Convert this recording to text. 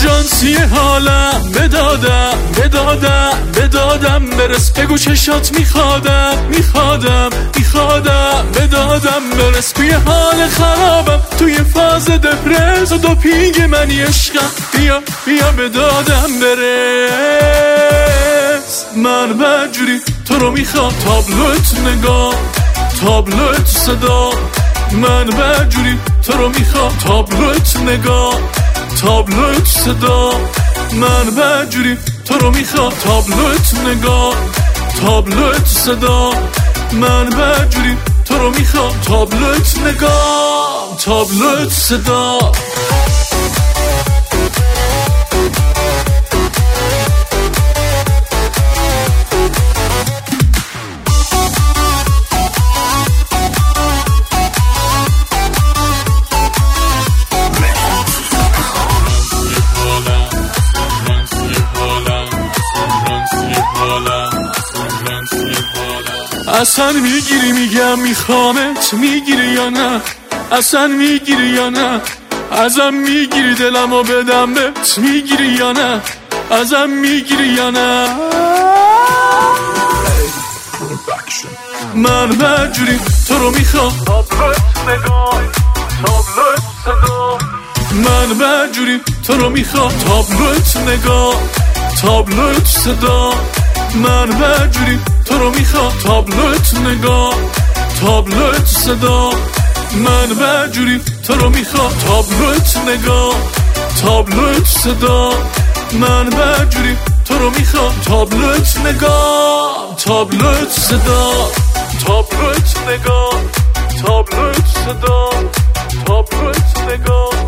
اورژانسی حالم بدادم برس بگو چشات میخوادم بدادم برس توی حال خرابم توی فاز دپرس و دوپینگ منی عشقم بیا بدادم برس من بدجوری تو رو میخوام تابلوت نگاه تابلوت صدا من بدجوری تو رو میخوام تابلوت نگاه تابلوت صدا من بدجوری تو رو میخوام تابلوت نگاه تابلوت صدا من بدجوری تو رو میخوام تابلوت نگاه تابلوت صدا اصلا میگیری میگم میخوامت میگیری یا نه اصلا میگیری یا نه ازم میگیری دلمو بدم بهت میگیری یا نه ازم میگیری یا نه من بدجوری تو رو میخوام تابلوت نگاه تابلوت صدا من بدجوری تو رو میخوام تابلوت نگاه تابلوت صدا من بدجوری تو رو میخوام تابلوت نگاه تابلوت صدا من بدجوری تو رو میخوام تابلوت نگاه تابلوت صدا من بدجوری تو رو میخوام تابلوت نگاه تابلوت صدا تابلوت نگاه تابلوت صدا تابلوت نگاه